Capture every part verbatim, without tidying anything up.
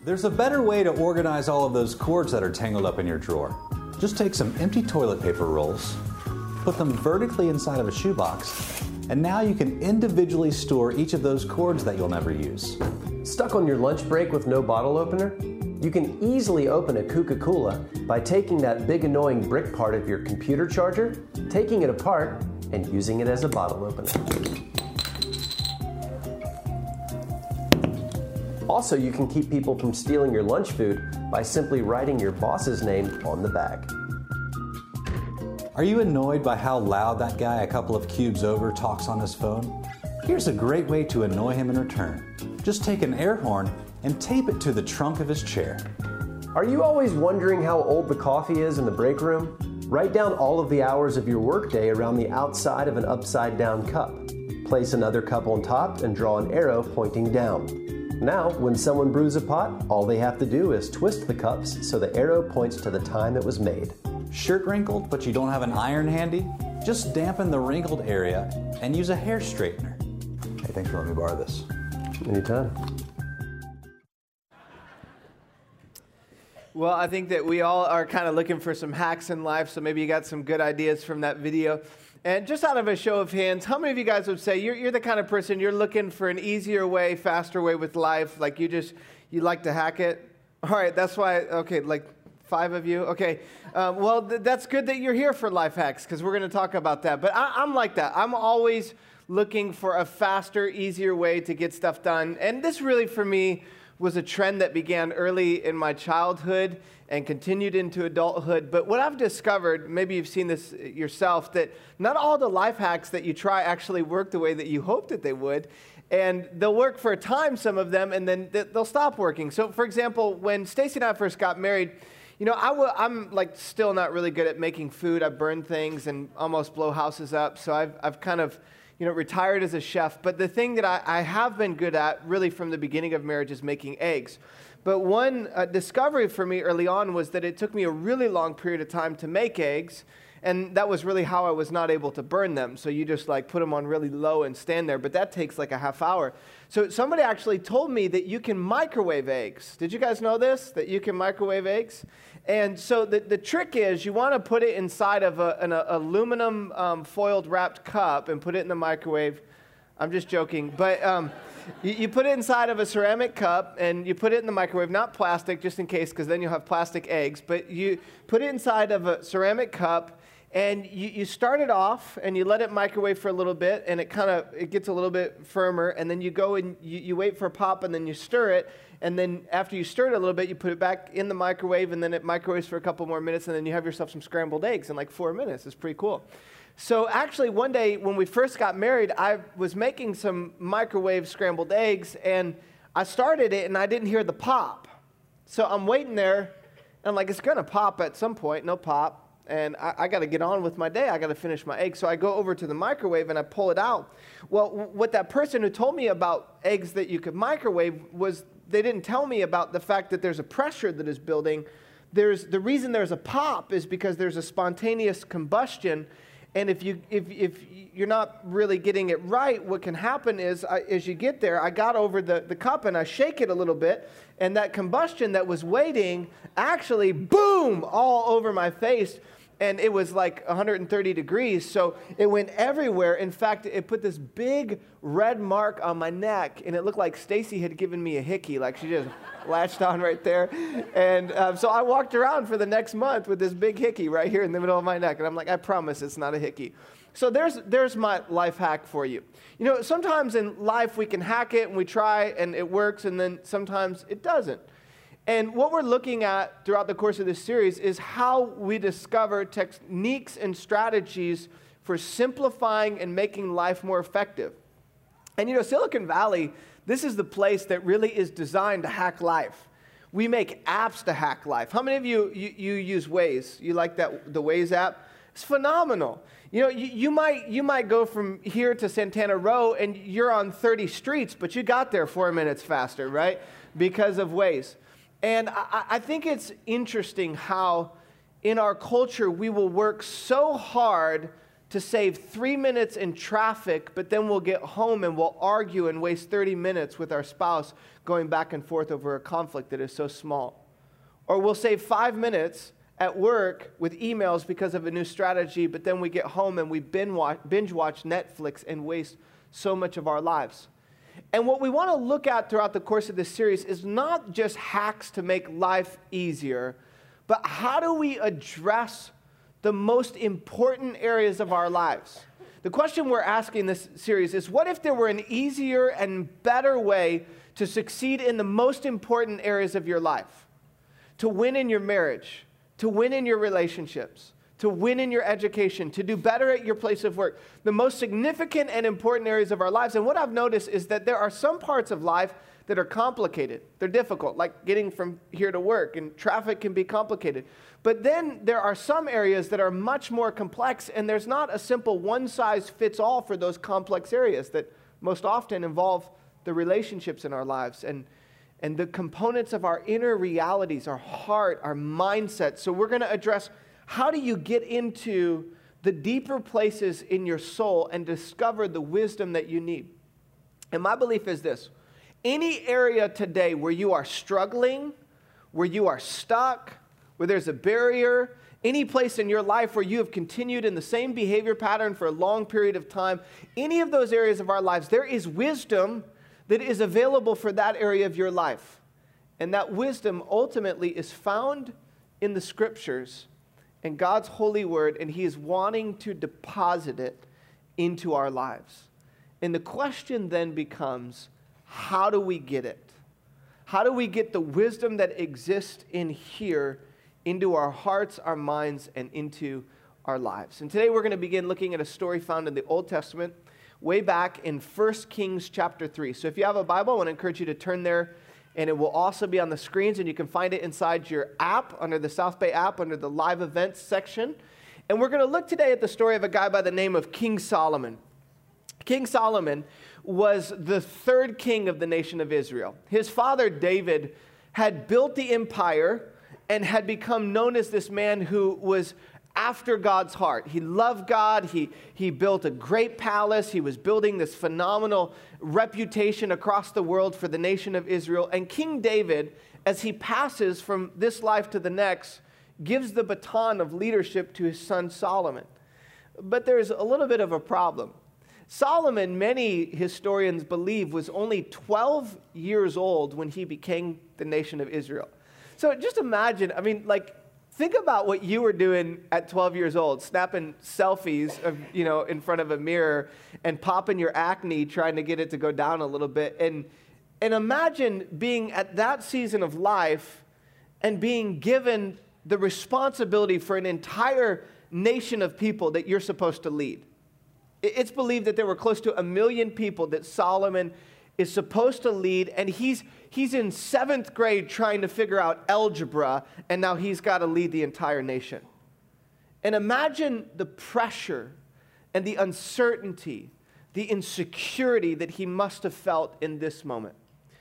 There's a better way to organize all of those cords that are tangled up in your drawer. Just take some empty toilet paper rolls, put them vertically inside of a shoebox, and now you can individually store each of those cords that you'll never use. Stuck on your lunch break with no bottle opener? You can easily open a Coca-Cola by taking that big annoying brick part of your computer charger, taking it apart, and using it as a bottle opener. Also, you can keep people from stealing your lunch food by simply writing your boss's name on the bag. Are you annoyed by how loud that guy a couple of cubes over talks on his phone? Here's a great way to annoy him in return. Just take an air horn and tape it to the trunk of his chair. Are you always wondering how old the coffee is in the break room? Write down all of the hours of your workday around the outside of an upside-down cup. Place another cup on top and draw an arrow pointing down. Now, when someone brews a pot, all they have to do is twist the cups so the arrow points to the time it was made. Shirt wrinkled, but you don't have an iron handy? Just dampen the wrinkled area and use a hair straightener. Hey, thanks for letting me borrow this. Anytime. Well, I think that we all are kind of looking for some hacks in life, so maybe you got some good ideas from that video. And just out of a show of hands, how many of you guys would say you're, you're the kind of person, you're looking for an easier way, faster way with life, like you just, you like to hack it? All right, that's why, okay, like five of you? Okay, um, well, th- that's good that you're here for life hacks, because we're going to talk about that. But I, I'm like that. I'm always looking for a faster, easier way to get stuff done. And this really, for me, was a trend that began early in my childhood and continued into adulthood. But what I've discovered, maybe you've seen this yourself, that not all the life hacks that you try actually work the way that you hoped that they would. And they'll work for a time, some of them, and then they'll stop working. So, for example, when Stacy and I first got married, you know, I w- I'm like still not really good at making food. I burn things and almost blow houses up. So I've I've kind of, you know, retired as a chef. But the thing that I, I have been good at really from the beginning of marriage is making eggs. But one uh, discovery for me early on was that it took me a really long period of time to make eggs. And that was really how I was not able to burn them. So you just like put them on really low and stand there. But that takes like a half hour. So somebody actually told me that you can microwave eggs. Did you guys know this? That you can microwave eggs? And so the, the trick is you want to put it inside of a, an a, aluminum um, foiled wrapped cup and put it in the microwave. I'm just joking. But um, you, you put it inside of a ceramic cup and you put it in the microwave, not plastic, just in case, because then you'll have plastic eggs. But you put it inside of a ceramic cup. And you, you start it off, and you let it microwave for a little bit, and it kind of it gets a little bit firmer, and then you go and you, you wait for a pop, and then you stir it, and then after you stir it a little bit, you put it back in the microwave, and then it microwaves for a couple more minutes, and then you have yourself some scrambled eggs in like four minutes. It's pretty cool. So actually, one day when we first got married, I was making some microwave scrambled eggs, and I started it, and I didn't hear the pop. So I'm waiting there, and I'm like, it's going to pop at some point. No pop. And I, I got to get on with my day. I got to finish my eggs. So I go over to the microwave and I pull it out. Well, w- what that person who told me about eggs that you could microwave was they didn't tell me about the fact that there's a pressure that is building. There's the reason there's a pop is because there's a spontaneous combustion. And if you if if you're not really getting it right, what can happen is I, as you get there, I got over the, the cup and I shake it a little bit, and that combustion that was waiting actually boom all over my face. And it was like one hundred thirty degrees, so it went everywhere. In fact, it put this big red mark on my neck, and it looked like Stacy had given me a hickey, like she just latched on right there. And um, so I walked around for the next month with this big hickey right here in the middle of my neck. And I'm like, I promise it's not a hickey. So there's there's my life hack for you. You know, sometimes in life we can hack it, and we try, and it works, and then sometimes it doesn't. And what we're looking at throughout the course of this series is how we discover techniques and strategies for simplifying and making life more effective. And you know, Silicon Valley, this is the place that really is designed to hack life. We make apps to hack life. How many of you, you, you use Waze? You like that the Waze app? It's phenomenal. You know, you, you might you might go from here to Santana Row and you're on thirty streets, but you got there four minutes faster, right? Because of Waze. And I, I think it's interesting how in our culture we will work so hard to save three minutes in traffic, but then we'll get home and we'll argue and waste thirty minutes with our spouse going back and forth over a conflict that is so small. Or we'll save five minutes at work with emails because of a new strategy, but then we get home and we binge watch, binge watch Netflix and waste so much of our lives. And what we want to look at throughout the course of this series is not just hacks to make life easier, but how do we address the most important areas of our lives? The question we're asking this series is, what if there were an easier and better way to succeed in the most important areas of your life? To win in your marriage, to win in your relationships, to win in your education, to do better at your place of work. The most significant and important areas of our lives. And what I've noticed is that there are some parts of life that are complicated. They're difficult, like getting from here to work, and traffic can be complicated. But then there are some areas that are much more complex, and there's not a simple one-size-fits-all for those complex areas that most often involve the relationships in our lives and, and the components of our inner realities, our heart, our mindset. So we're going to address, how do you get into the deeper places in your soul and discover the wisdom that you need? And my belief is this: any area today where you are struggling, where you are stuck, where there's a barrier, any place in your life where you have continued in the same behavior pattern for a long period of time, any of those areas of our lives, there is wisdom that is available for that area of your life. And that wisdom ultimately is found in the Scriptures and God's holy word, and He is wanting to deposit it into our lives. And the question then becomes, how do we get it? How do we get the wisdom that exists in here into our hearts, our minds, and into our lives? And today we're going to begin looking at a story found in the Old Testament, way back in First Kings chapter three. So if you have a Bible, I want to encourage you to turn there, and it will also be on the screens, and you can find it inside your app, under the South Bay app, under the live events section. And we're going to look today at the story of a guy by the name of King Solomon. King Solomon was the third king of the nation of Israel. His father, David, had built the empire and had become known as this man who was after God's heart. He loved God. He, he built a great palace. He was building this phenomenal reputation across the world for the nation of Israel. And King David, as he passes from this life to the next, gives the baton of leadership to his son Solomon. But there's a little bit of a problem. Solomon, many historians believe, was only twelve years old when he became the nation of Israel. So just imagine, I mean, like, think about what you were doing at twelve years old, snapping selfies of, you know, in front of a mirror and popping your acne, trying to get it to go down a little bit. And, and imagine being at that season of life and being given the responsibility for an entire nation of people that you're supposed to lead. It's believed that there were close to a million people that Solomon is supposed to lead, and he's he's in seventh grade trying to figure out algebra, and now he's got to lead the entire nation. And imagine the pressure and the uncertainty, the insecurity that he must have felt in this moment.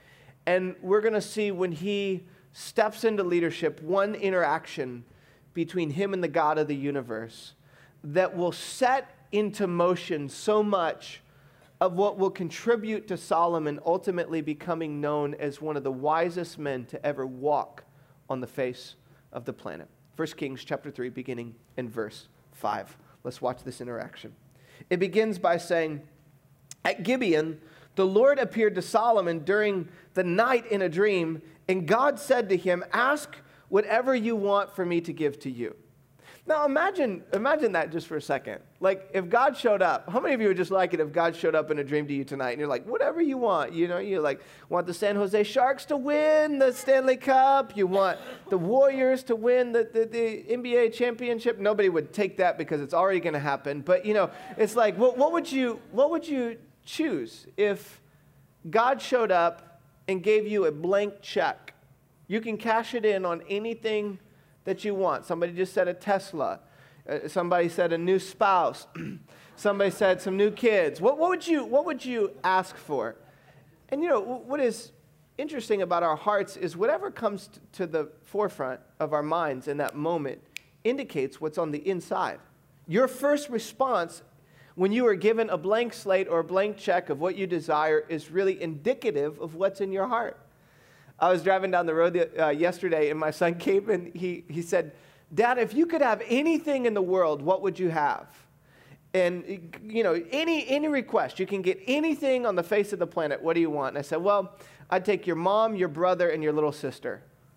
And we're going to see when he steps into leadership, one interaction between him and the God of the universe that will set into motion so much of what will contribute to Solomon ultimately becoming known as one of the wisest men to ever walk on the face of the planet. First Kings chapter three, beginning in verse five. Let's watch this interaction. It begins by saying, "At Gibeon, the Lord appeared to Solomon during the night in a dream, and God said to him, 'Ask whatever you want for me to give to you.'" Now imagine, imagine that just for a second. Like, if God showed up, how many of you would just like it if God showed up in a dream to you tonight and you're like, whatever you want, you know, you like want the San Jose Sharks to win the Stanley Cup, you want the Warriors to win the, the, the N B A championship. Nobody would take that because it's already going to happen. But, you know, it's like, what, what would you, what would you choose if God showed up and gave you a blank check? You can cash it in on anything that you want. Somebody just said a Tesla. Uh, somebody said a new spouse. Somebody said some new kids. What, what would you What would you ask for? And you know what is interesting about our hearts is whatever comes t- to the forefront of our minds in that moment indicates what's on the inside. Your first response when you are given a blank slate or a blank check of what you desire is really indicative of what's in your heart. I was driving down the road uh, yesterday, and my son came and he, he said, Dad, if you could have anything in the world, what would you have? And, you know, any any request, you can get anything on the face of the planet. What do you want? And I said, well, I'd take your mom, your brother, and your little sister.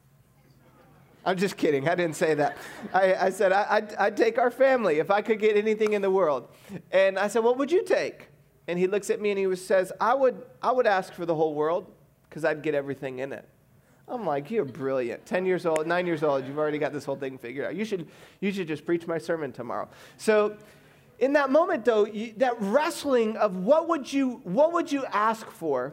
I'm just kidding. I didn't say that. I, I said, I, I'd, I'd take our family if I could get anything in the world. And I said, what would you take? And he looks at me and he says, I would, I would ask for the whole world because I'd get everything in it. I'm like, you're brilliant. Ten years old, nine years old, you've already got this whole thing figured out. You should, you should just preach my sermon tomorrow. So in that moment, though, you, that wrestling of what would you, what would you ask for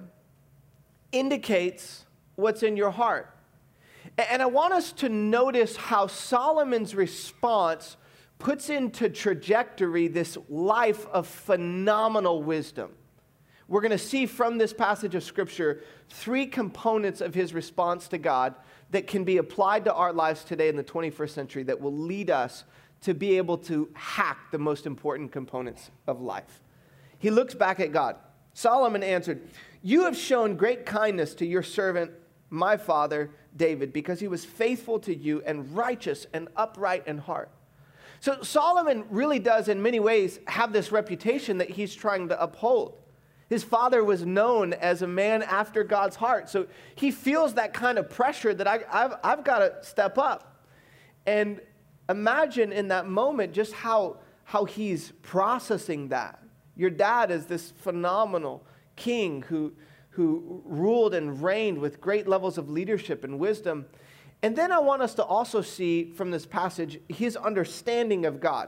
indicates what's in your heart. And I want us to notice how Solomon's response puts into trajectory this life of phenomenal wisdom. We're going to see from this passage of Scripture three components of his response to God that can be applied to our lives today in the twenty-first century that will lead us to be able to hack the most important components of life. He looks back at God. Solomon answered, you have shown great kindness to your servant, my father, David, because he was faithful to you and righteous and upright in heart. So Solomon really does, in many ways, have this reputation that he's trying to uphold. His father was known as a man after God's heart. So he feels that kind of pressure that I, I've, I've got to step up. And imagine in that moment just how, how he's processing that. Your dad is this phenomenal king who, who ruled and reigned with great levels of leadership and wisdom. And then I want us to also see from this passage his understanding of God.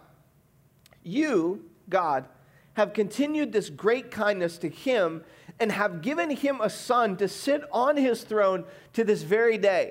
You, God, have continued this great kindness to him and have given him a son to sit on his throne to this very day.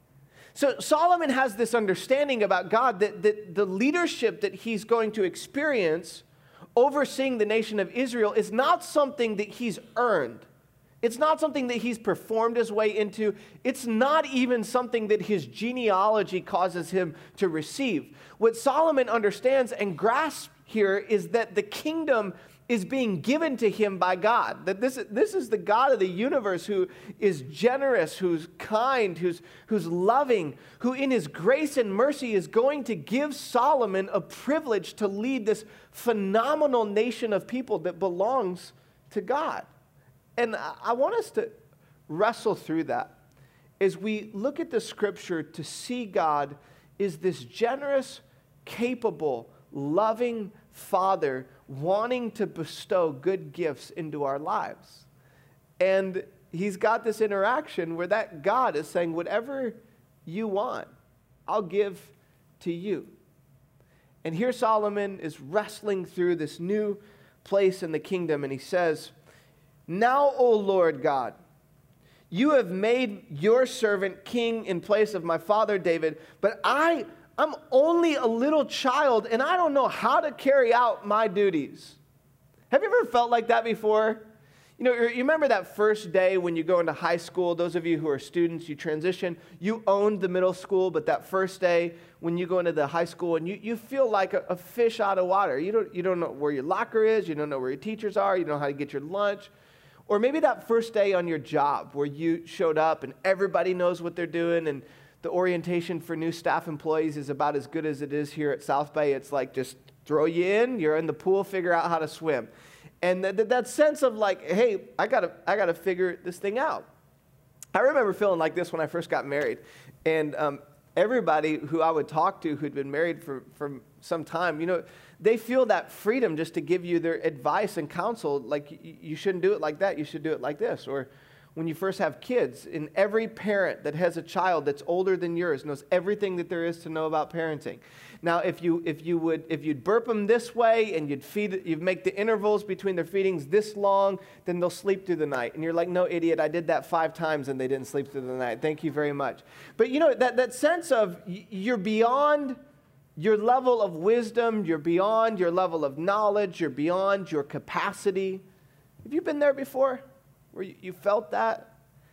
So Solomon has this understanding about God that, that the leadership that he's going to experience overseeing the nation of Israel is not something that he's earned. It's not something that he's performed his way into. It's not even something that his genealogy causes him to receive. What Solomon understands and grasps here is that the kingdom is being given to him by God. That this, this is the God of the universe who is generous, who's kind, who's, who's loving, who in his grace and mercy is going to give Solomon a privilege to lead this phenomenal nation of people that belongs to God. And I want us to wrestle through that as we look at the scripture to see God is this generous, capable, loving Father wanting to bestow good gifts into our lives. And he's got this interaction where that God is saying, whatever you want, I'll give to you. And here Solomon is wrestling through this new place in the kingdom, and he says, now, O Lord God, you have made your servant king in place of my father David, but I I'm only a little child, and I don't know how to carry out my duties. Have you ever felt like that before? You know, you remember that first day when you go into high school, those of you who are students, you transition, you owned the middle school, but that first day when you go into the high school and you, you feel like a, a fish out of water. You don't, you don't know where your locker is, you don't know where your teachers are, you don't know how to get your lunch. Or maybe that first day on your job where you showed up and everybody knows what they're doing, and the orientation for new staff employees is about as good as it is here at South Bay. It's like just throw you in, you're in the pool, figure out how to swim. And th- th- that sense of like, hey, I gotta, I gotta figure this thing out. I remember feeling like this when I first got married. And um, everybody who I would talk to who'd been married for, for some time, you know, they feel that freedom just to give you their advice and counsel. Like, you, you shouldn't do it like that, you should do it like this. Or when you first have kids, and every parent that has a child that's older than yours knows everything that there is to know about parenting. Now, if you if you would if you'd burp them this way and you'd feed you'd make the intervals between their feedings this long, then they'll sleep through the night. And you're like, no, idiot, I did that five times and they didn't sleep through the night. Thank you very much. But you know that that sense of you're beyond your level of wisdom, you're beyond your level of knowledge, you're beyond your capacity. Have you been there before? Where you felt that?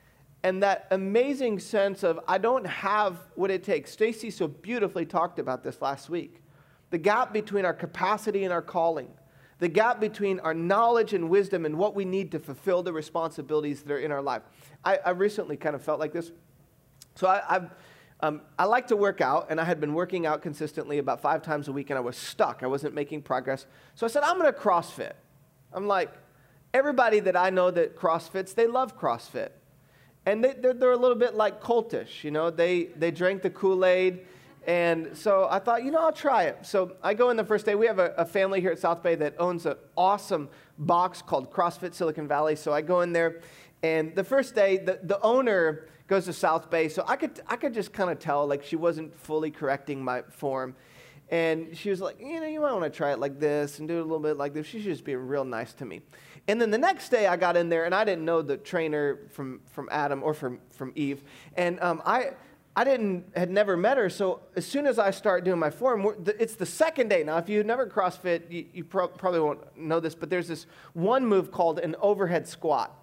And that amazing sense of, I don't have what it takes. Stacy so beautifully talked about this last week. the gap between our capacity and our calling, the gap between our knowledge and wisdom and what we need to fulfill the responsibilities that are in our life. I, I recently kind of felt like this. So I, I've, um, I like to work out, and I had been working out consistently about five times a week, and I was stuck. I wasn't making progress. So I said, I'm going to CrossFit. I'm like, everybody that I know that CrossFits, they love CrossFit. And they, they're, they're a little bit like cultish, you know. They, they drank the Kool-Aid. And so I thought, you know, I'll try it. So I go in the first day. We have a, a family here at South Bay that owns an awesome box called CrossFit Silicon Valley. So I go in there, and the first day, the, the owner goes to South Bay. So I could I could just kind of tell, like, she wasn't fully correcting my form. And she was like, you know, you might want to try it like this and do it a little bit like this. She's just being real nice to me. And then the next day I got in there, and I didn't know the trainer from, from Adam or from, from Eve. And um, I... I didn't, had never met her, so as soon as I start doing my form, it's the second day. Now, if you've never CrossFit, you, you pro- probably won't know this, but there's this one move called an overhead squat.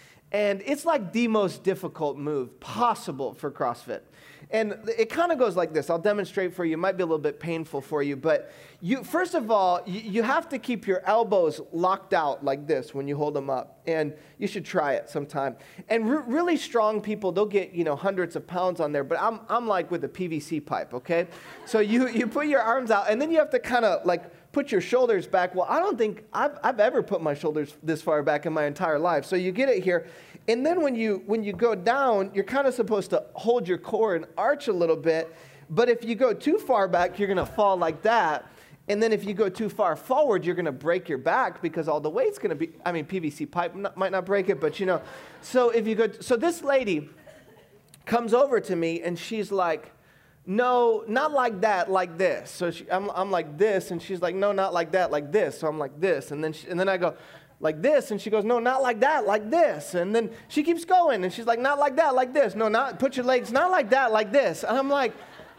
And it's like the most difficult move possible for CrossFit. And it kind of goes like this. I'll demonstrate for you. It might be a little bit painful for you, but you, first of all, you, you have to keep your elbows locked out like this when you hold them up. And you should try it sometime. And re- really strong people, they'll get, you know, hundreds of pounds on there, but I'm, I'm like with a P V C pipe, okay? So you, you put your arms out, and then you have to kind of like put your shoulders back. Well, I don't think I've, I've ever put my shoulders this far back in my entire life. So you get it here. And then when you when you go down, you're kind of supposed to hold your core and arch a little bit. But if you go too far back, you're going to fall like that. And then if you go too far forward, you're going to break your back because all the weight's going to be, I mean, P V C pipe not, might not break it, but you know. So if you go, so this lady comes over to me, and she's like, no, not like that, like this. So she, I'm, I'm like this, and she's like, no, not like that, like this. So I'm like this. And then, she, and then I go, like this, and she goes, no, not like that, like this. And then she keeps going, and she's like, not like that, like this. No, not, put your legs, not like that, like this. And I'm like,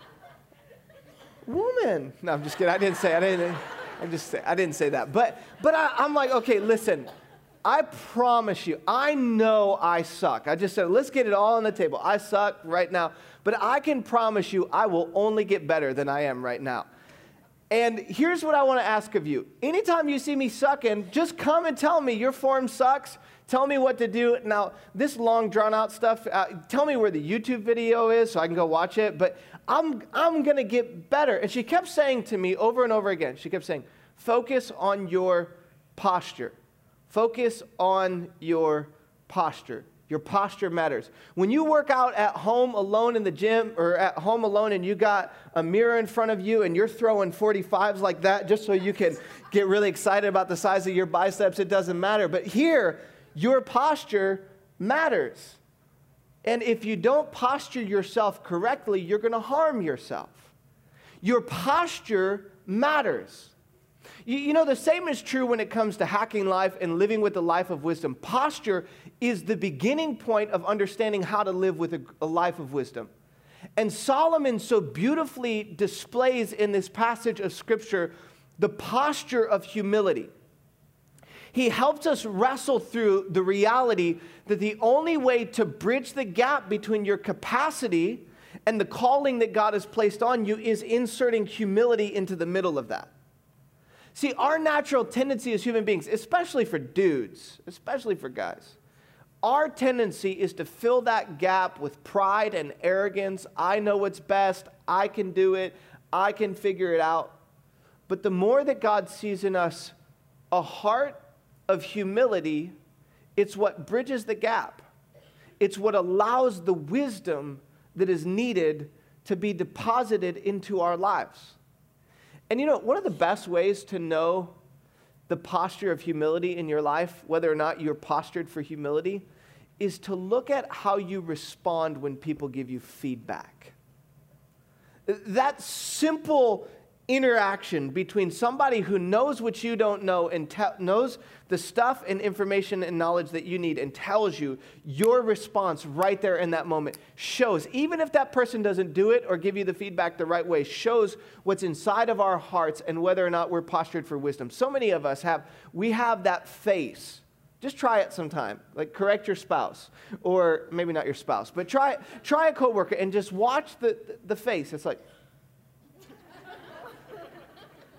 woman. No, I'm just kidding. I didn't say, I didn't, I just say, I didn't say that. But, but I, I'm like, okay, listen, I promise you, I know I suck. I just said, let's get it all on the table. I suck right now, but I can promise you I will only get better than I am right now. And here's what I want to ask of you. Anytime you see me sucking, just come and tell me your form sucks. Tell me what to do. Now, this long, drawn-out stuff, uh, tell me where the YouTube video is so I can go watch it. But I'm, I'm going to get better. And she kept saying to me over and over again, she kept saying, focus on your posture. Focus on your posture. Your posture matters. When you work out at home alone in the gym or at home alone and you got a mirror in front of you and you're throwing forty-fives like that just so you can get really excited about the size of your biceps, it doesn't matter. But here, your posture matters. And if you don't posture yourself correctly, you're going to harm yourself. Your posture matters. You, you know, the same is true when it comes to hacking life and living with the life of wisdom. Posture is the beginning point of understanding how to live with a, a life of wisdom. And Solomon so beautifully displays in this passage of Scripture the posture of humility. He helps us wrestle through the reality that the only way to bridge the gap between your capacity and the calling that God has placed on you is inserting humility into the middle of that. See, our natural tendency as human beings, especially for dudes, especially for guys, our tendency is to fill that gap with pride and arrogance. I know what's best. I can do it. I can figure it out. But the more that God sees in us a heart of humility, it's what bridges the gap. It's what allows the wisdom that is needed to be deposited into our lives. And you know, one of the best ways to know the posture of humility in your life, whether or not you're postured for humility, is to look at how you respond when people give you feedback. That simple interaction between somebody who knows what you don't know and te- knows the stuff and information and knowledge that you need and tells you, your response right there in that moment shows, even if that person doesn't do it or give you the feedback the right way, shows what's inside of our hearts and whether or not we're postured for wisdom. So many of us have, we have that face. Just try it sometime. Like, correct your spouse, or maybe not your spouse, but try try a coworker and just watch the, the face. It's like,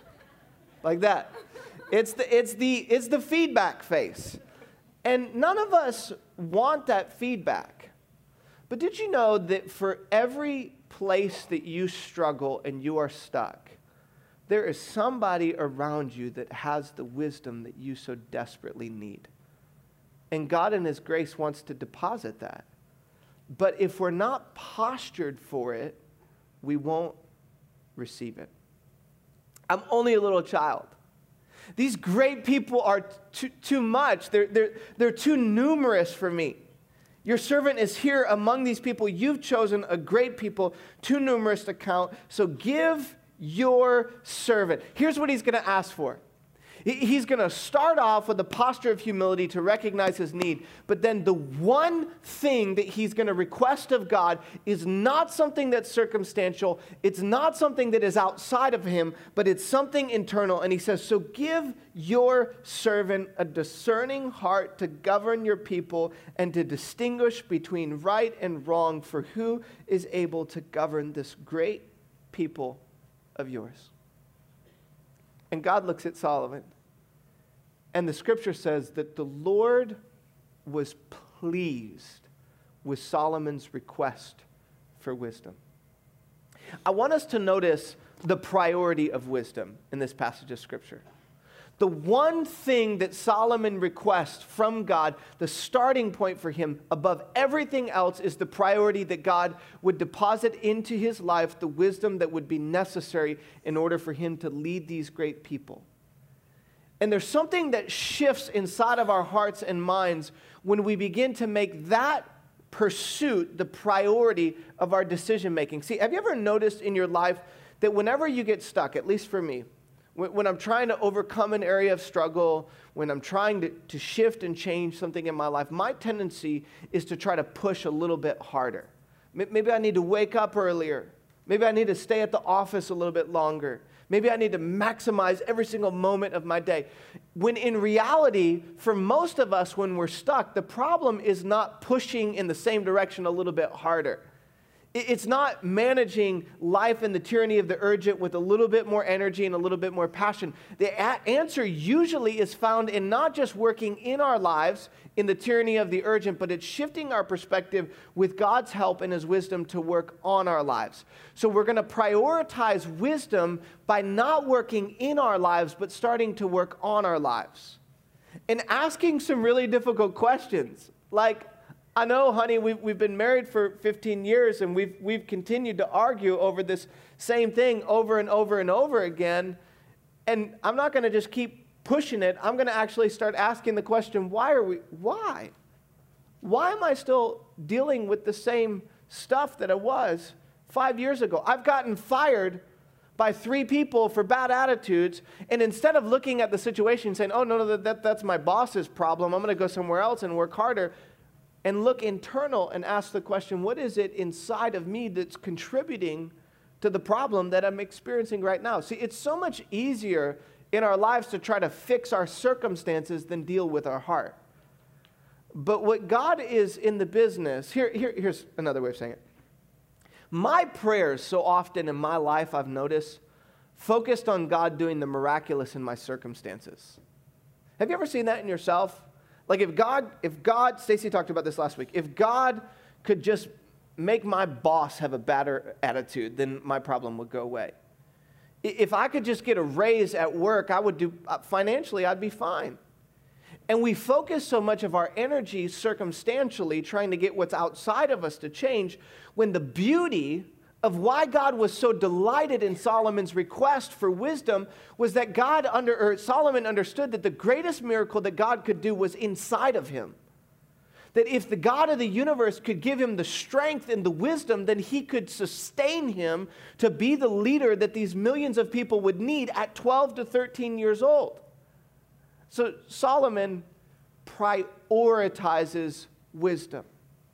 like that. It's the, it's the, it's the feedback face. And none of us want that feedback. But did you know that for every place that you struggle and you are stuck, there is somebody around you that has the wisdom that you so desperately need? And God in His grace wants to deposit that. But if we're not postured for it, we won't receive it. I'm only a little child. These great people are too, too much. They're, they're, they're too numerous for me. Your servant is here among these people. You've chosen a great people, too numerous to count. So give your servant. Here's what he's going to ask for. He's going to start off with a posture of humility to recognize his need. But then the one thing that he's going to request of God is not something that's circumstantial. It's not something that is outside of him, but it's something internal. And he says, so give your servant a discerning heart to govern your people and to distinguish between right and wrong, for who is able to govern this great people of yours? And God looks at Solomon, and the scripture says that the Lord was pleased with Solomon's request for wisdom. I want us to notice the priority of wisdom in this passage of scripture. The one thing that Solomon requests from God, the starting point for him above everything else, is the priority that God would deposit into his life the wisdom that would be necessary in order for him to lead these great people. And there's something that shifts inside of our hearts and minds when we begin to make that pursuit the priority of our decision making. See, have you ever noticed in your life that whenever you get stuck, at least for me, when I'm trying to overcome an area of struggle, when I'm trying to, to shift and change something in my life, my tendency is to try to push a little bit harder. Maybe I need to wake up earlier. Maybe I need to stay at the office a little bit longer. Maybe I need to maximize every single moment of my day. When in reality, for most of us, when we're stuck, the problem is not pushing in the same direction a little bit harder. It's not managing life and the tyranny of the urgent with a little bit more energy and a little bit more passion. The a- answer usually is found in not just working in our lives in the tyranny of the urgent, but it's shifting our perspective with God's help and His wisdom to work on our lives. So we're going to prioritize wisdom by not working in our lives, but starting to work on our lives. And asking some really difficult questions, like, I know, honey, we've, we've been married for fifteen years, and we've, we've continued to argue over this same thing over and over and over again. And I'm not going to just keep pushing it. I'm going to actually start asking the question, why are we, why? Why am I still dealing with the same stuff that I was five years ago? I've gotten fired by three people for bad attitudes, and instead of looking at the situation and saying, oh, no, no, that, that, that's my boss's problem, I'm going to go somewhere else and work harder, and look internal and ask the question, what is it inside of me that's contributing to the problem that I'm experiencing right now? See, it's so much easier in our lives to try to fix our circumstances than deal with our heart. But what God is in the business, here, here, here's another way of saying it. My prayers so often in my life, I've noticed, focused on God doing the miraculous in my circumstances. Have you ever seen that in yourself? Like if God, if God, Stacy talked about this last week, if God could just make my boss have a better attitude, then my problem would go away. If I could just get a raise at work, I would do, financially, I'd be fine. And we focus so much of our energy circumstantially trying to get what's outside of us to change, when the beauty of why God was so delighted in Solomon's request for wisdom was that God under, or Solomon understood that the greatest miracle that God could do was inside of him. That if the God of the universe could give him the strength and the wisdom, then he could sustain him to be the leader that these millions of people would need at twelve to thirteen years old. So Solomon prioritizes wisdom.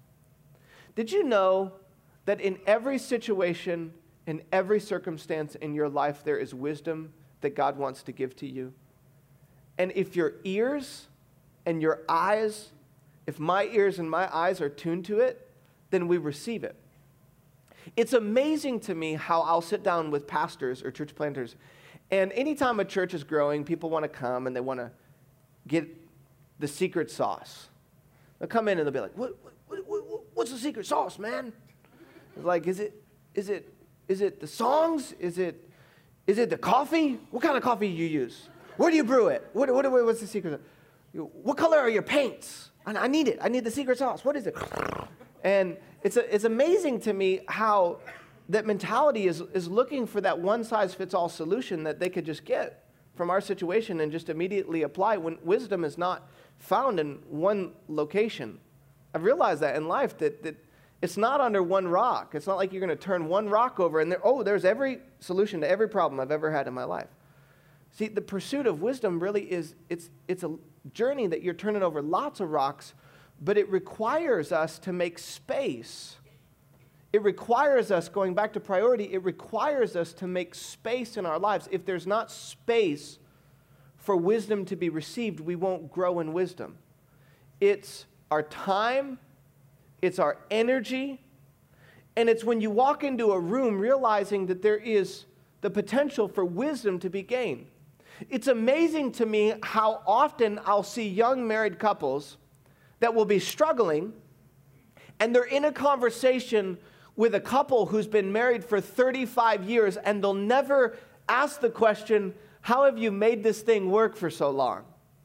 Did you know that in every situation, in every circumstance in your life, there is wisdom that God wants to give to you? And if your ears and your eyes, if my ears and my eyes are tuned to it, then we receive it. It's amazing to me how I'll sit down with pastors or church planters, And anytime a church is growing, people want to come and they want to get the secret sauce. They'll come in and they'll be like, what, what, what, what's the secret sauce, man? It's like, is it, is it, is it the songs? Is it, is it the coffee? What kind of coffee do you use? Where do you brew it? What, what, what's the secret? What color are your paints? I, I need it. I need the secret sauce. What is it? And it's, a, it's amazing to me how that mentality is, is looking for that one-size-fits-all solution that they could just get from our situation and just immediately apply when wisdom is not found in one location. I've realized that in life, that, that it's not under one rock. It's not like you're going to turn one rock over and there, oh, there's every solution to every problem I've ever had in my life. See, the pursuit of wisdom really is, it's, it's a journey that you're turning over lots of rocks, but it requires us to make space. It requires us, going back to priority, it requires us to make space in our lives. If there's not space for wisdom to be received, we won't grow in wisdom. It's our time, it's our energy, and it's when you walk into a room realizing that there is the potential for wisdom to be gained. It's amazing to me how often I'll see young married couples that will be struggling, and they're in a conversation with a couple who's been married for thirty-five years, and they'll never ask the question, how have you made this thing work for so long?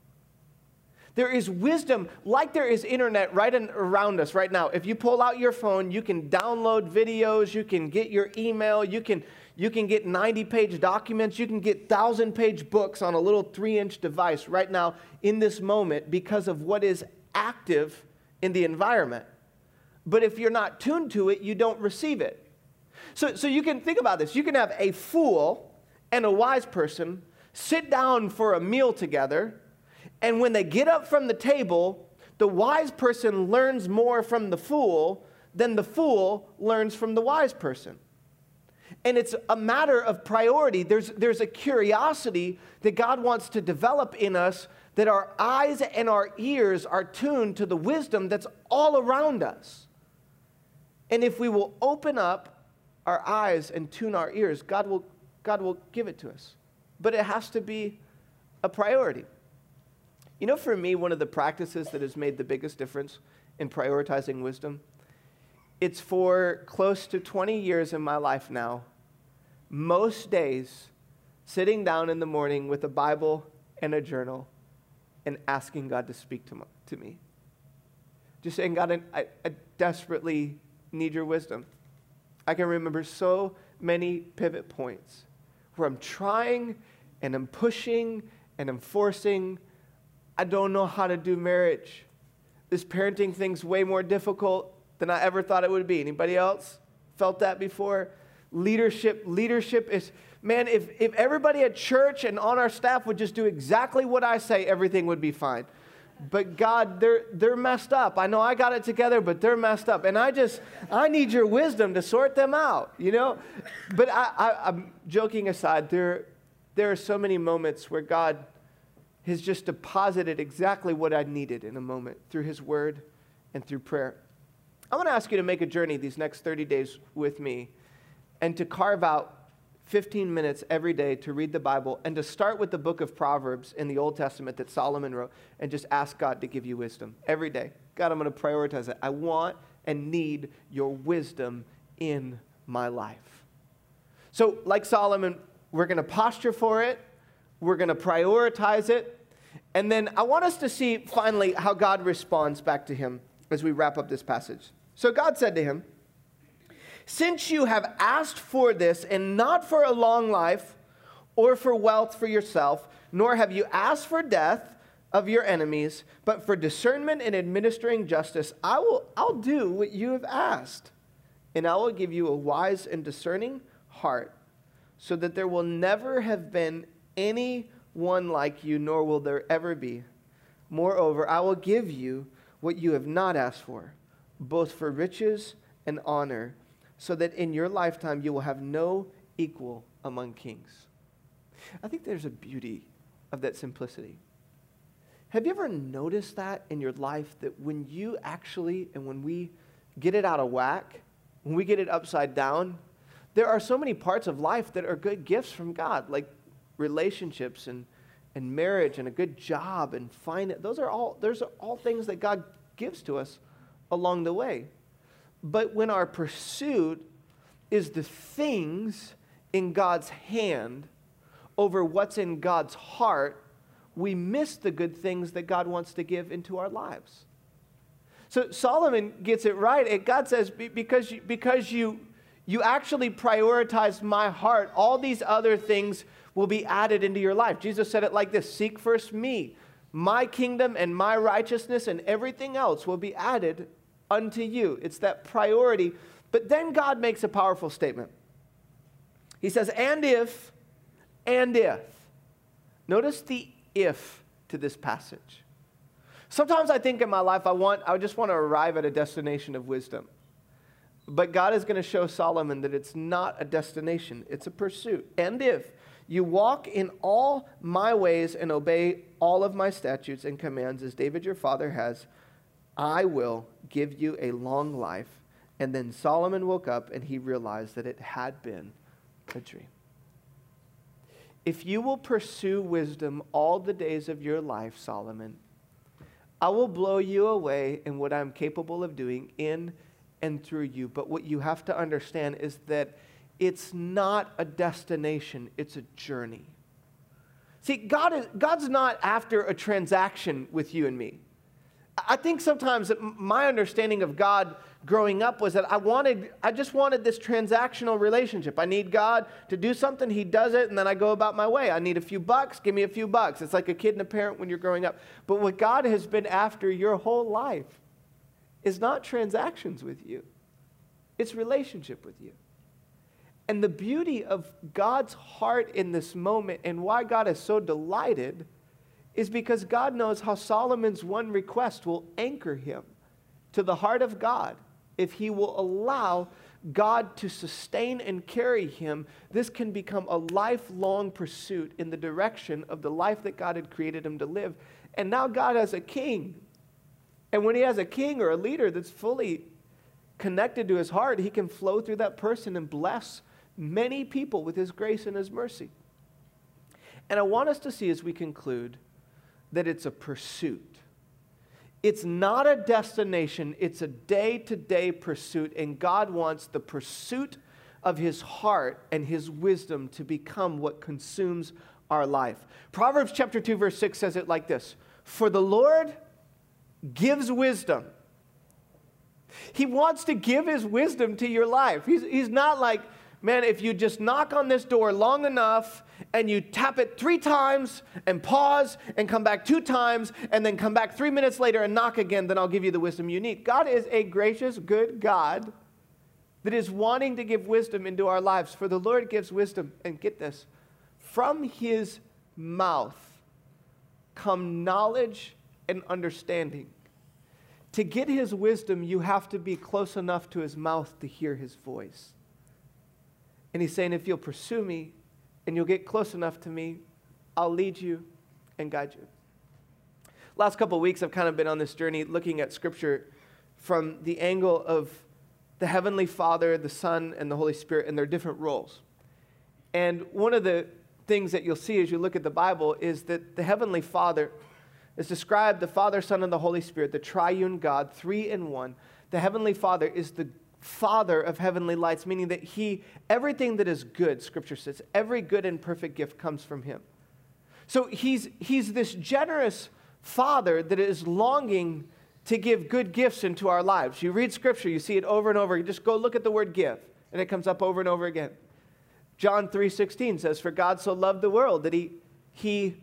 There is wisdom, like there is internet right in, around us right now. If you pull out your phone, you can download videos, you can get your email, you can, you can get ninety-page documents, you can get thousand-page books on a little three-inch device right now in this moment because of what is active in the environment. But if you're not tuned to it, you don't receive it. So, so you can think about this. You can have a fool and a wise person sit down for a meal together, and when they get up from the table, the wise person learns more from the fool than the fool learns from the wise person. And it's a matter of priority. There's, there's a curiosity that God wants to develop in us, that our eyes and our ears are tuned to the wisdom that's all around us. And if we will open up our eyes and tune our ears, God will, God will give it to us. But it has to be a priority. You know, for me, one of the practices that has made the biggest difference in prioritizing wisdom, it's for close to twenty years in my life now, most days, sitting down in the morning with a Bible and a journal and asking God to speak to, my, to me. Just saying, God, I, I desperately need your wisdom. I can remember so many pivot points where I'm trying and I'm pushing and I'm forcing. I don't know how to do marriage. This parenting thing's way more difficult than I ever thought it would be. Anybody else felt that before? Leadership, leadership is, man, if, if everybody at church and on our staff would just do exactly what I say, everything would be fine. But God, they're, they're messed up. I know I got it together, but they're messed up. And I just, I need your wisdom to sort them out, you know? But I, I, I'm joking aside, there, there are so many moments where God has just deposited exactly what I needed in a moment through his word and through prayer. I want to ask you to make a journey these next thirty days with me and to carve out fifteen minutes every day to read the Bible and to start with the book of Proverbs in the Old Testament that Solomon wrote and just ask God to give you wisdom every day. God, I'm going to prioritize it. I want and need your wisdom in my life. So like Solomon, we're going to posture for it. We're going to prioritize it. And then I want us to see finally how God responds back to him as we wrap up this passage. So God said to him, since you have asked for this and not for a long life or for wealth for yourself, nor have you asked for death of your enemies, but for discernment in administering justice, I will, I'll do what you have asked. And I will give you a wise and discerning heart so that there will never have been any one like you, nor will there ever be. Moreover, I will give you what you have not asked for, both for riches and honor, so that in your lifetime you will have no equal among kings. I think there's a beauty of that simplicity. Have you ever noticed that in your life, that when you actually, and when we get it out of whack, when we get it upside down, there are so many parts of life that are good gifts from God, like relationships and, and marriage and a good job and finance. Those are all, those are all things that God gives to us along the way. But when our pursuit is the things in God's hand over what's in God's heart, we miss the good things that God wants to give into our lives. So Solomon gets it right. And God says, because you, because you, you actually prioritized my heart, all these other things will be added into your life. Jesus said it like this: seek first me, my kingdom and my righteousness, and everything else will be added unto you. It's that priority. But then God makes a powerful statement. He says, and if, and if. Notice the if to this passage. Sometimes I think in my life I want, I just want to arrive at a destination of wisdom. But God is going to show Solomon that it's not a destination, it's a pursuit. And if you walk in all my ways and obey all of my statutes and commands as David your father has, I will give you a long life. And then Solomon woke up and he realized that it had been a dream. If you will pursue wisdom all the days of your life, Solomon, I will blow you away in what I'm capable of doing in and through you. But what you have to understand is that it's not a destination, it's a journey. See, God is, God's not after a transaction with you and me. I think sometimes that my understanding of God growing up was that I wanted, I just wanted this transactional relationship. I need God to do something, He does it, and then I go about my way. I need a few bucks, give me a few bucks. It's like a kid and a parent when you're growing up. But what God has been after your whole life is not transactions with you. It's relationship with you. And the beauty of God's heart in this moment and why God is so delighted is because God knows how Solomon's one request will anchor him to the heart of God. If he will allow God to sustain and carry him, this can become a lifelong pursuit in the direction of the life that God had created him to live. And now God has a king. And when he has a king or a leader that's fully connected to his heart, he can flow through that person and bless many people with his grace and his mercy. And I want us to see as we conclude that it's a pursuit. It's not a destination, it's a day-to-day pursuit, and God wants the pursuit of his heart and his wisdom to become what consumes our life. Proverbs chapter two, verse six says it like this: for the Lord gives wisdom. He wants to give his wisdom to your life. He's, he's not like, man, if you just knock on this door long enough and you tap it three times and pause and come back two times and then come back three minutes later and knock again, then I'll give you the wisdom you need. God is a gracious, good God that is wanting to give wisdom into our lives. For the Lord gives wisdom, and get this, from his mouth come knowledge and understanding. To get his wisdom, you have to be close enough to his mouth to hear his voice. And he's saying, if you'll pursue me and you'll get close enough to me, I'll lead you and guide you. Last couple of weeks, I've kind of been on this journey looking at Scripture from the angle of the Heavenly Father, the Son, and the Holy Spirit and their different roles. And one of the things that you'll see as you look at the Bible is that the Heavenly Father is described, the Father, Son, and the Holy Spirit, the triune God, three in one. The Heavenly Father is the Father of heavenly lights, meaning that he, everything that is good, Scripture says, every good and perfect gift comes from him. So he's, he's this generous Father that is longing to give good gifts into our lives. You read Scripture, you see it over and over. You just go look at the word give, and it comes up over and over again. John three sixteen says, for God so loved the world that he, he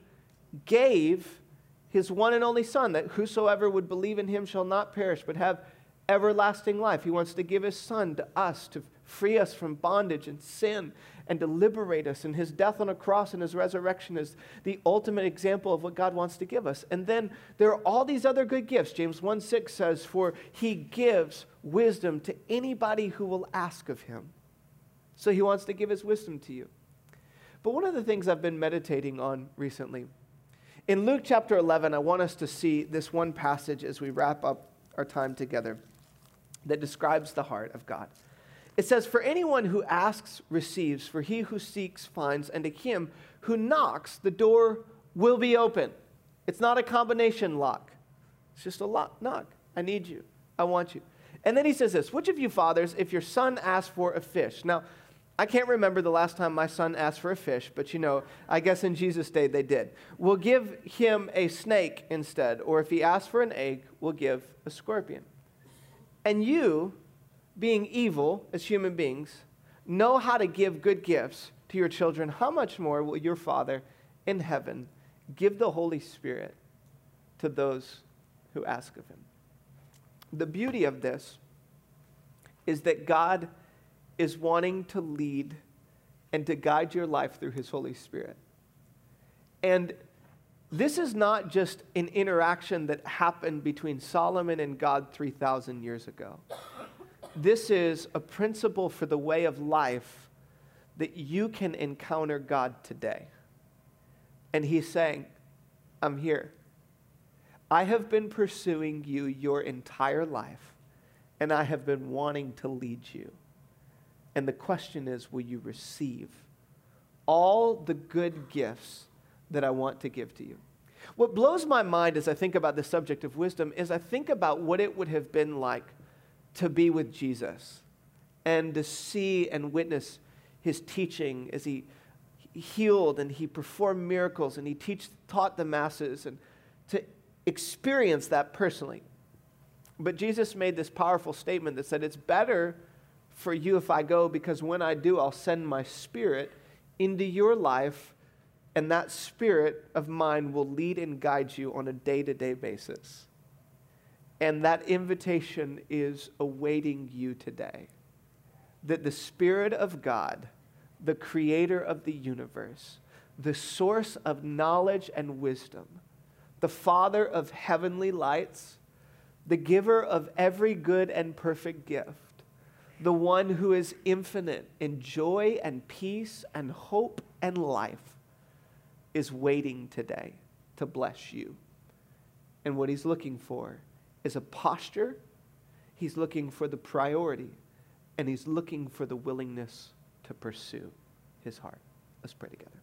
gave his one and only Son, that whosoever would believe in him shall not perish, but have everlasting life. He wants to give his Son to us to free us from bondage and sin and to liberate us. And his death on a cross and his resurrection is the ultimate example of what God wants to give us. And then there are all these other good gifts. James one six says, for he gives wisdom to anybody who will ask of him. So he wants to give his wisdom to you. But one of the things I've been meditating on recently, in Luke chapter eleven, I want us to see this one passage as we wrap up our time together that describes the heart of God. It says, for anyone who asks receives, for he who seeks finds, and to him who knocks, the door will be open. It's not a combination lock. It's just a lock, knock. I need you. I want you. And then he says this, which of you fathers, if your son asks for a fish? Now, I can't remember the last time my son asked for a fish, but you know, I guess in Jesus' day they did. We'll give him a snake instead, or if he asks for an egg, we'll give a scorpion. And you, being evil as human beings, know how to give good gifts to your children. How much more will your Father in heaven give the Holy Spirit to those who ask of him? The beauty of this is that God is wanting to lead and to guide your life through his Holy Spirit. And this is not just an interaction that happened between Solomon and God three thousand years ago. This is a principle for the way of life that you can encounter God today. And he's saying, I'm here. I have been pursuing you your entire life, and I have been wanting to lead you. And the question is, will you receive all the good gifts that I want to give to you? What blows my mind as I think about the subject of wisdom is I think about what it would have been like to be with Jesus and to see and witness his teaching as he healed and he performed miracles and he teach, taught the masses, and to experience that personally. But Jesus made this powerful statement that said, it's better for you if I go, because when I do, I'll send my Spirit into your life, and that Spirit of mine will lead and guide you on a day-to-day basis. And that invitation is awaiting you today. That the Spirit of God, the creator of the universe, the source of knowledge and wisdom, the Father of heavenly lights, the giver of every good and perfect gift, the one who is infinite in joy and peace and hope and life, is waiting today to bless you. And what he's looking for is a posture. He's looking for the priority, and he's looking for the willingness to pursue his heart. Let's pray together.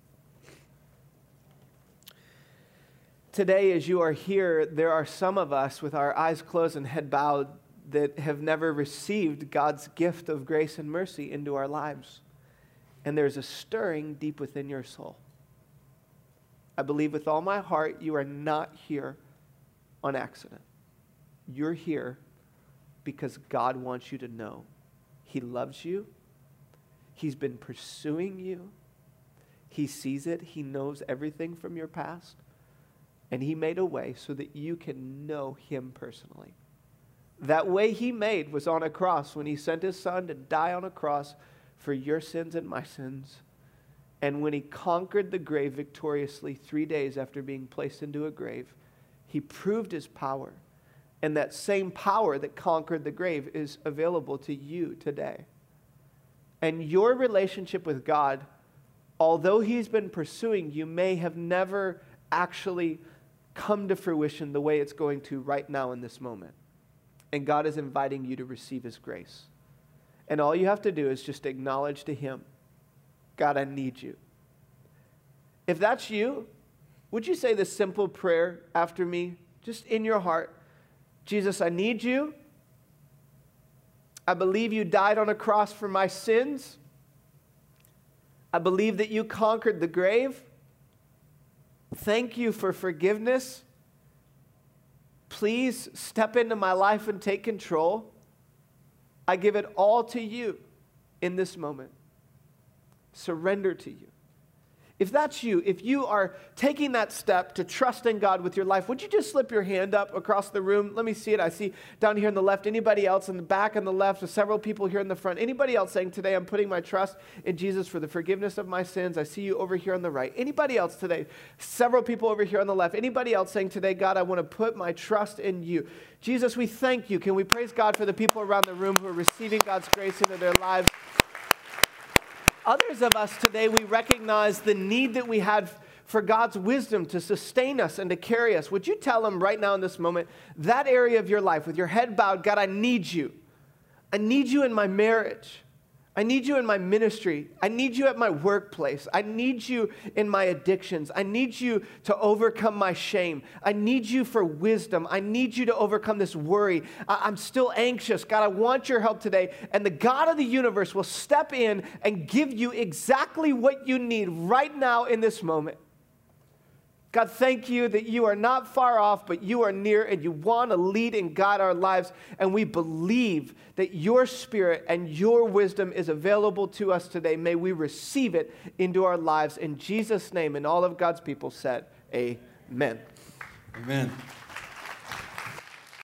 Today, as you are here, there are some of us with our eyes closed and head bowed that have never received God's gift of grace and mercy into our lives. And there's a stirring deep within your soul. I believe with all my heart you are not here on accident. You're here because God wants you to know he loves you. He's been pursuing you. He sees it. He knows everything from your past. And he made a way so that you can know him personally. That way he made was on a cross when he sent his son to die on a cross for your sins and my sins. And when he conquered the grave victoriously three days after being placed into a grave, he proved his power. And that same power that conquered the grave is available to you today. And your relationship with God, although he's been pursuing you, may have never actually come to fruition the way it's going to right now in this moment. And God is inviting you to receive his grace. And all you have to do is just acknowledge to him, God, I need you. If that's you, would you say this simple prayer after me, just in your heart? Jesus, I need you. I believe you died on a cross for my sins. I believe that you conquered the grave. Thank you for forgiveness. Please step into my life and take control. I give it all to you in this moment. Surrender to you. If that's you, if you are taking that step to trust in God with your life, would you just slip your hand up across the room? Let me see it. I see down here on the left. Anybody else in the back on the left? There's several people here in the front. Anybody else saying today, I'm putting my trust in Jesus for the forgiveness of my sins? I see you over here on the right. Anybody else today? Several people over here on the left. Anybody else saying today, God, I want to put my trust in you? Jesus, we thank you. Can we praise God for the people around the room who are receiving God's grace into their lives? Others of us today, we recognize the need that we had for God's wisdom to sustain us and to carry us. Would you tell him right now in this moment, that area of your life with your head bowed, God, I need you. I need you in my marriage. I need you in my ministry. I need you at my workplace. I need you in my addictions. I need you to overcome my shame. I need you for wisdom. I need you to overcome this worry. I- I'm still anxious. God, I want your help today. And the God of the universe will step in and give you exactly what you need right now in this moment. God, thank you that you are not far off, but you are near and you want to lead and guide our lives. And we believe that your spirit and your wisdom is available to us today. May we receive it into our lives in Jesus' name. And all of God's people said, amen. Amen.